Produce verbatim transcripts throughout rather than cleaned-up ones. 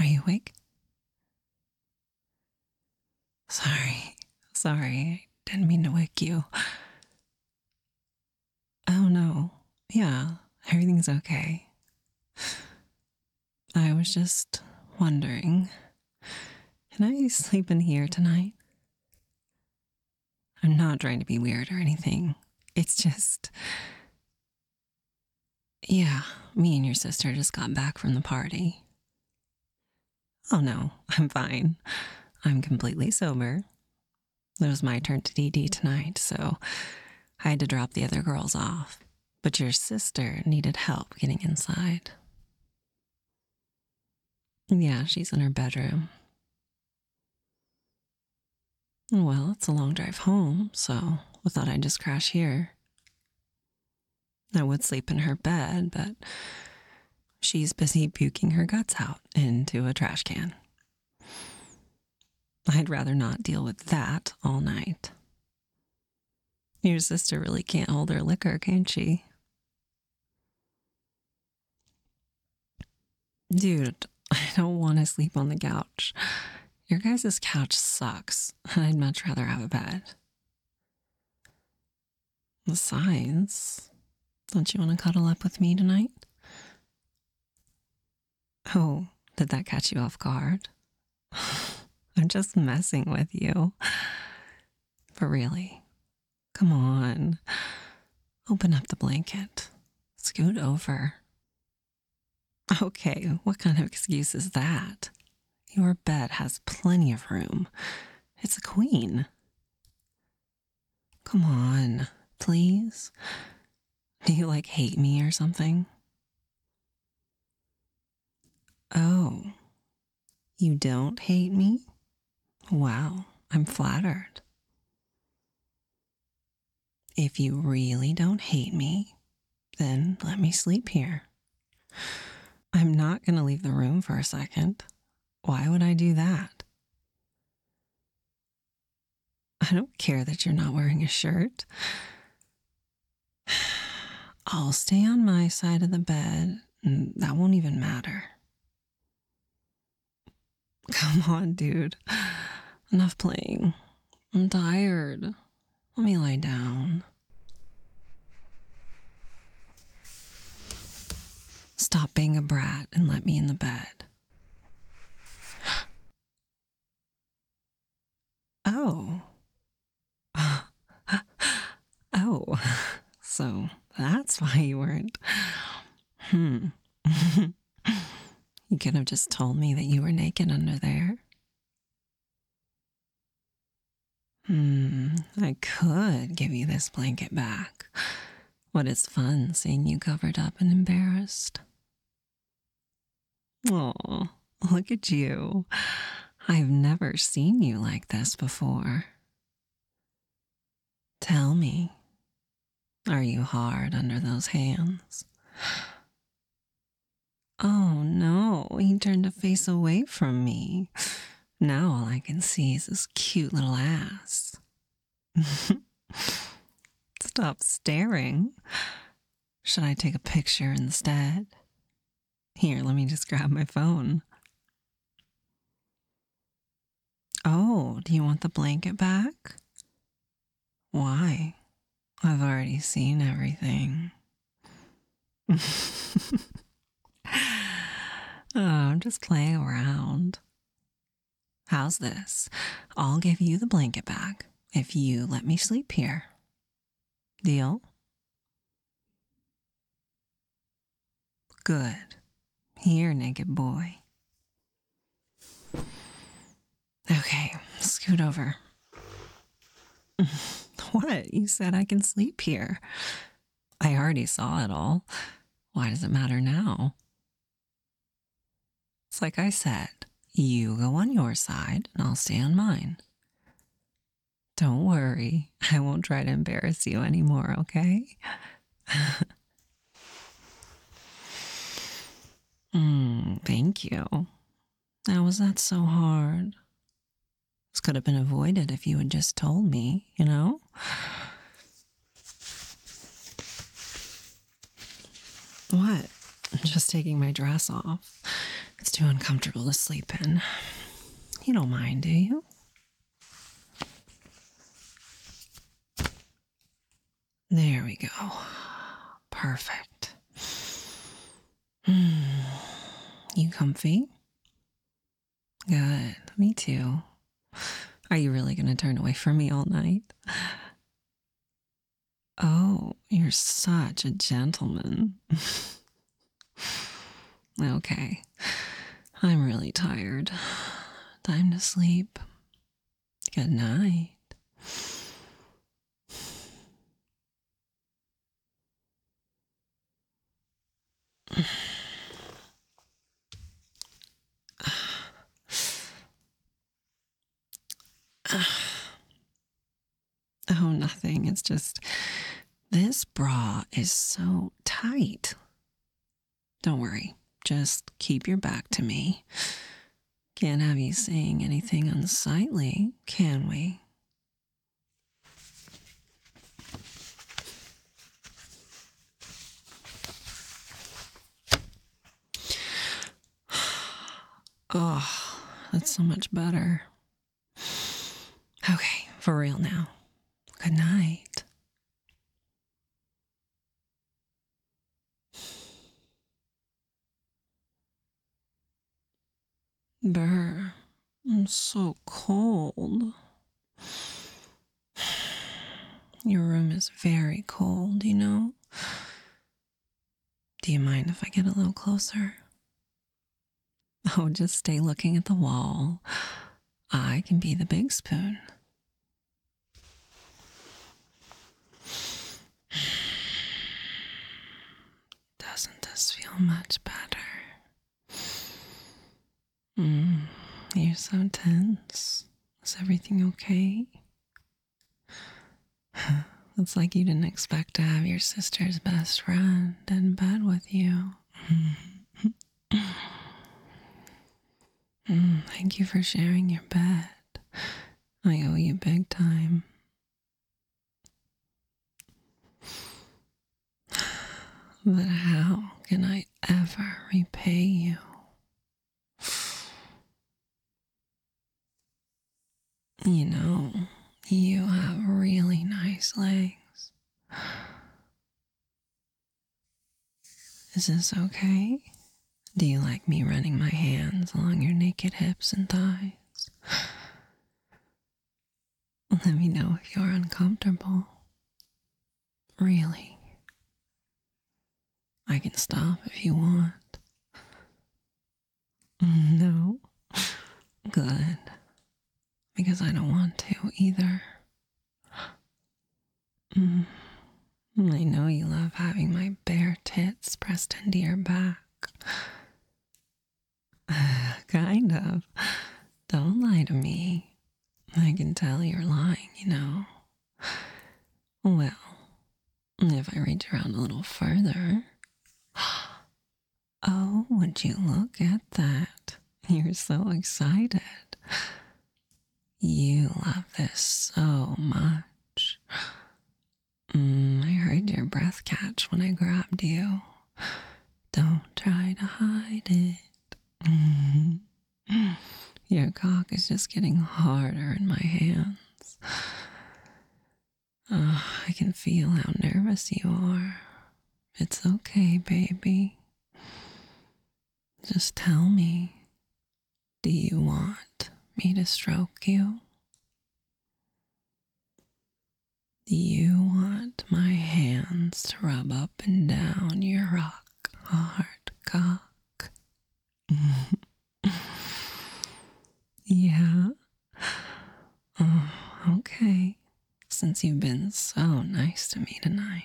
Are you awake? Sorry. Sorry. I didn't mean to wake you. Oh, no. Yeah, everything's okay. I was just wondering, can I sleep in here tonight? I'm not trying to be weird or anything. It's just... Yeah, me and your sister just got back from the party. Oh no, I'm fine. I'm completely sober. It was my turn to D D tonight, so I had to drop the other girls off. But your sister needed help getting inside. Yeah, she's in her bedroom. Well, it's a long drive home, so I thought I'd just crash here. I would sleep in her bed, but she's busy puking her guts out into a trash can. I'd rather not deal with that all night. Your sister really can't hold her liquor, can she? Dude, I don't want to sleep on the couch. Your guys' couch sucks, and I'd much rather have a bed. Besides, don't you want to cuddle up with me tonight? Oh, did that catch you off guard? I'm just messing with you. But really, come on. Open up the blanket. Scoot over. Okay, what kind of excuse is that? Your bed has plenty of room. It's a queen. Come on, please. Do you, like, hate me or something? Oh, you don't hate me? Wow, I'm flattered. If you really don't hate me, then let me sleep here. I'm not going to leave the room for a second. Why would I do that? I don't care that you're not wearing a shirt. I'll stay on my side of the bed, and that won't even matter. Come on, dude. Enough playing. I'm tired. Let me lie down. Stop being a brat and let me in the bed. Oh. Oh. So that's why you weren't. Hmm. You could have just told me that you were naked under there. Hmm. I could give you this blanket back. But it's fun seeing you covered up and embarrassed. Oh, look at you. I've never seen you like this before. Tell me, are you hard under those hands? Oh no, he turned to face away from me. Now all I can see is this cute little ass. Stop staring. Should I take a picture instead? Here, let me just grab my phone. Oh, do you want the blanket back? Why? I've already seen everything. Oh, I'm just playing around. How's this? I'll give you the blanket back if you let me sleep here. Deal? Good. Here, naked boy. Okay, scoot over. What? You said I can sleep here. I already saw it all. Why does it matter now? It's like I said, you go on your side and I'll stay on mine. Don't worry, I won't try to embarrass you anymore, okay? mm, thank you. How was that so hard? This could have been avoided if you had just told me, you know? What? I'm just taking my dress off. It's too uncomfortable to sleep in. You don't mind, do you? There we go. Perfect. Hmm. You comfy? Good. Me too. Are you really going to turn away from me all night? Oh, you're such a gentleman. Okay. I'm really tired. Time to sleep. Good night. Oh, nothing. It's just this bra is so tight. Don't worry. Just keep your back to me. Can't have you saying anything unsightly, can we? Oh, that's so much better. Okay, for real now. Good night. Brr, I'm so cold. Your room is very cold, you know? Do you mind if I get a little closer? Oh, just stay looking at the wall. I can be the big spoon. Doesn't this feel much better? Mm, you're so tense. Is everything okay? It's like you didn't expect to have your sister's best friend in bed with you. Mm, thank you for sharing your bed. I owe you big time. But how can I ever repay you? You know, you have really nice legs. Is this okay? Do you like me running my hands along your naked hips and thighs? Let me know if you're uncomfortable. Really. I can stop if you want. No? Good. Because I don't want to either. Mm. I know you love having my bare tits pressed into your back. Kind of. Don't lie to me. I can tell you're lying, you know. Well, if I reach around a little further. Oh, would you look at that? You're so excited. You love this so much. Mm, I heard your breath catch when I grabbed you. Don't try to hide it. Mm. Your cock is just getting harder in my hands. Oh, I can feel how nervous you are. It's okay, baby. Just tell me, do you want me to stroke you? Do you want my hands to rub up and down your rock hard cock? Yeah? Oh, okay. Since you've been so nice to me tonight.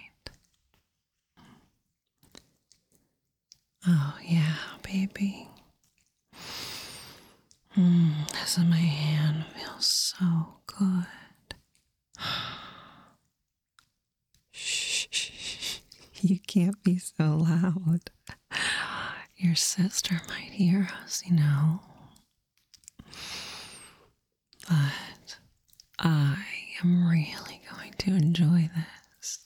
Oh, yeah, baby. Mm, this in my hand feels so good. Shh, you can't be so loud. Your sister might hear us, you know. But I am really going to enjoy this.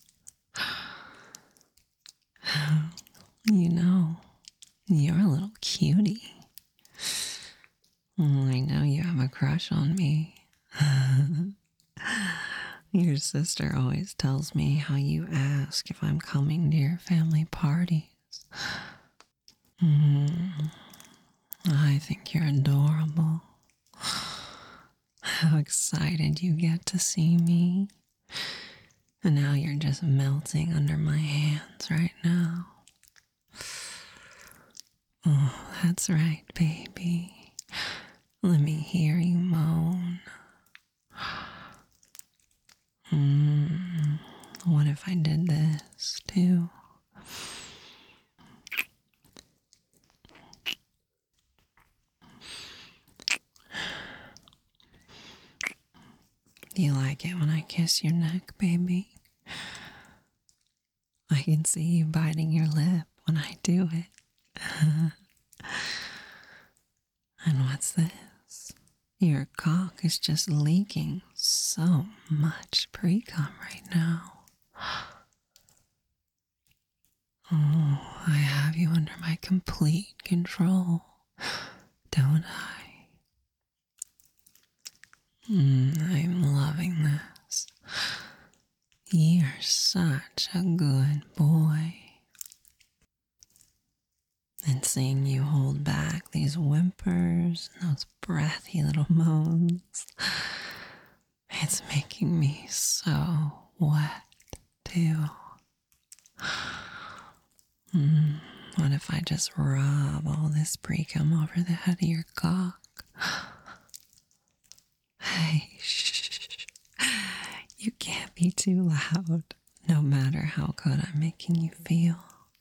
You know, you're a little cutie. Your sister always tells me how you ask if I'm coming to your family parties. Mm, I think you're adorable. How excited you get to see me. And now you're just melting under my hands right now. Oh, that's right, baby. Let me hear you moan. Mm, what if I did this too? Do you like it when I kiss your neck, baby? I can see you biting your lip when I do it. And what's this? Your cock is just leaking so much pre-cum right now. Oh, I have you under my complete control, don't I? Mm, I'm loving this. You're such a good boy. And seeing you hold back these whimpers and those breathy little moans, it's making me so wet, too. Mm, what if I just rub all this pre-cum over the head of your cock? Hey, shh. You can't be too loud, no matter how good I'm making you feel.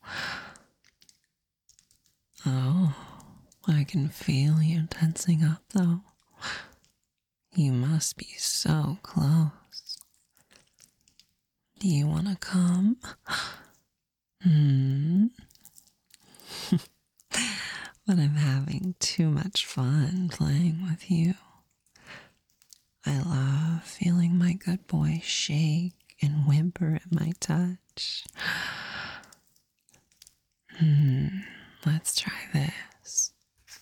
Oh, I can feel you tensing up, though. You must be so close. Do you want to come? Hmm? But I'm having too much fun playing with you. I love feeling my good boy shake and whimper at my touch. Hmm, let's try this.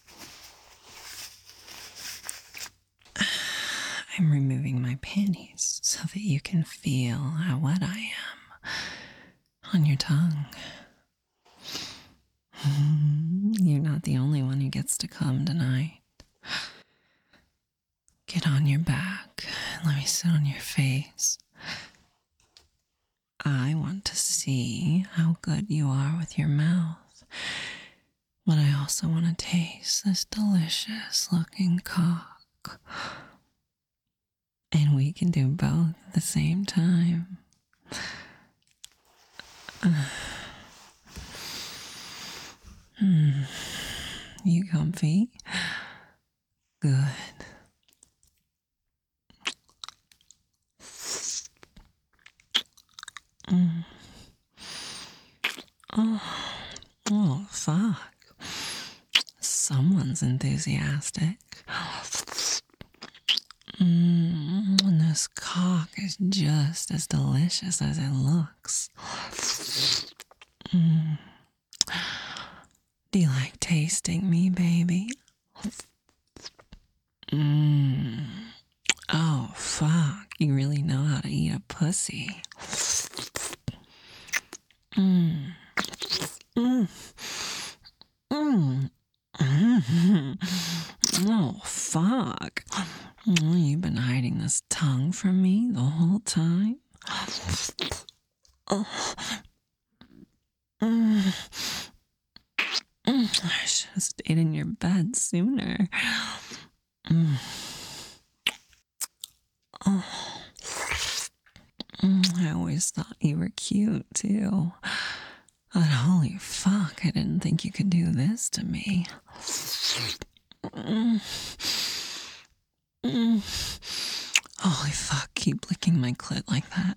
I'm removing my panties so that you can feel how wet I am on your tongue. You're not the only one who gets to come tonight. Get on your back and let me sit on your face. I want to see how good you are with your mouth, but I also want to taste this delicious looking cock. And we can do both at the same time. Hmm. You comfy? Good. Mm. Oh, oh, fuck. Someone's enthusiastic. Mm, and this cock is just as delicious as it looks. Mm. Do you like tasting me, baby? Mm. Oh, fuck. You really know how to eat a pussy. Mm. Mm. Mm. Mm. Oh, fuck. Oh, you've been hiding this tongue from me the whole time? Oh. Mm. Mm. I should have stayed in your bed sooner. Mm. Oh. Mm. I always thought you were cute, too. But holy fuck, I didn't think you could do this to me. Mm. Mm. Holy fuck, keep licking my clit like that.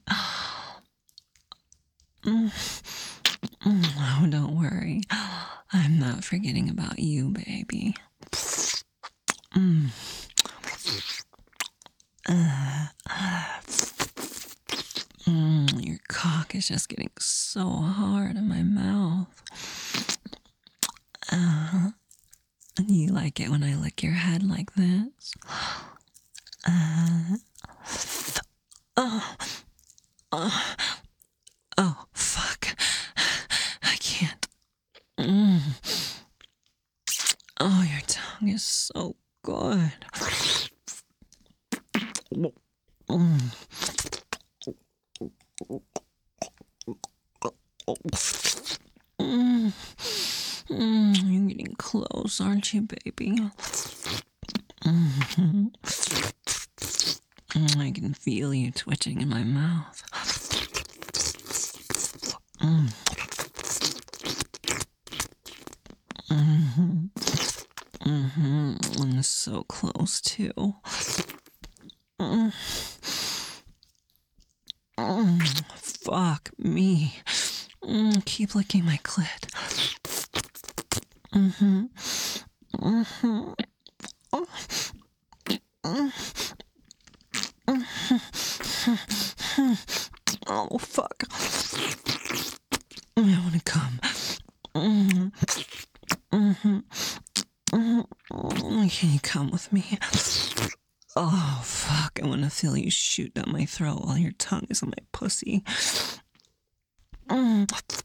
Mm. Mm. Oh, don't worry. I'm not forgetting about you, baby. Mm. Uh. Mm. Your cock is just getting so hard in my mouth. Uh. You like it when I lick your head like this? Uh. Oh. Uh, oh, fuck. I can't. Mm. Oh, your tongue is so good. Mm. Mm. Mm. You're getting close, aren't you, baby? Mm-hmm. Mm, I can feel you twitching in my mouth. Mm. Mm-hmm. Mm-hmm. And so close, too. Mm. Mm. Fuck me. Mm. Keep licking my clit. Mm-hmm. Mm-hmm. Oh, fuck. I want to come. Mm-hmm. Mm-hmm. Mm-hmm. Can you come with me? Oh, fuck. I want to feel you shoot down my throat while your tongue is on my pussy. Mm.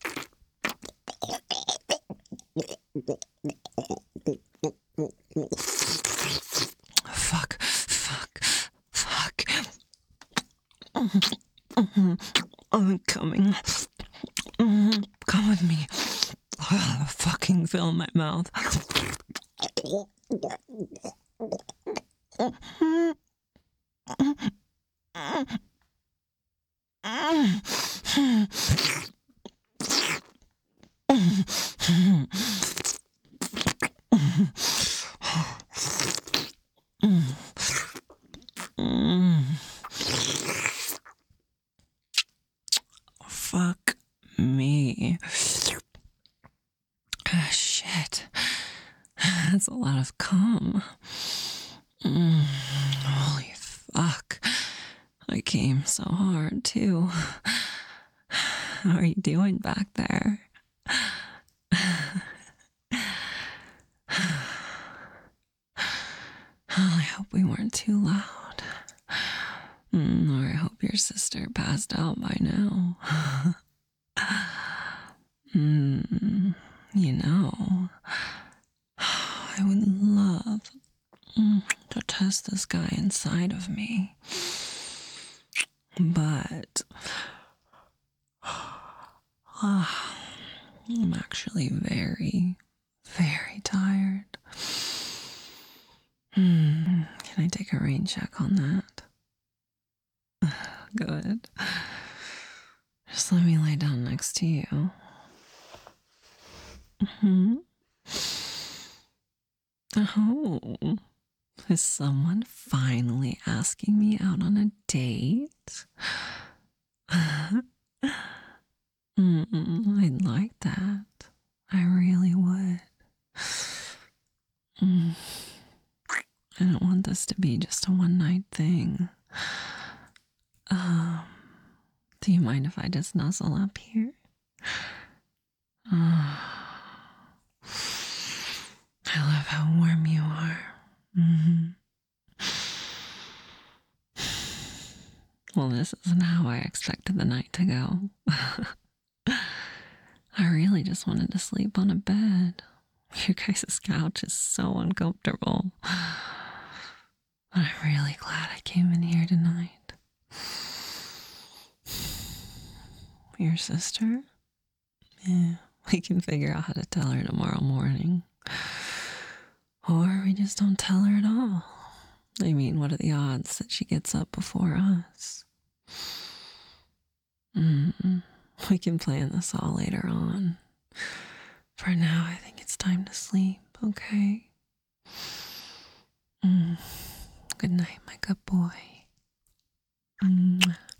Fuck. Fuck. Fuck. Mm-hmm. I'm coming. Mm-hmm. Come with me. Oh, fucking fill my mouth. Fuck me. Ah, shit. That's a lot of cum. Mm, holy fuck. I came so hard, too. How are you doing back there? I hope we weren't too loud. Mm, or I hope your sister passed out by now. mm, you know, I would love mm, to test this guy inside of me. But uh, I'm actually very, very tired. Hmm. Can I take a rain check on that? Good. Just let me lay down next to you. Hmm. Oh, is someone finally asking me out on a date? Mm, I'd like that. I really would. Mm. I don't want this to be just a one night thing. Um, do you mind if I just nuzzle up here? Oh, I love how warm you are. Mm-hmm. Well, this isn't how I expected the night to go. I really just wanted to sleep on a bed. Your guys' couch is so uncomfortable. But I'm really glad I came in here tonight. Your sister? Yeah, we can figure out how to tell her tomorrow morning. Or we just don't tell her at all. I mean, what are the odds that she gets up before us? Mm, we can plan this all later on. For now, I think it's time to sleep, okay? Mm. Good night, my good boy. Mm.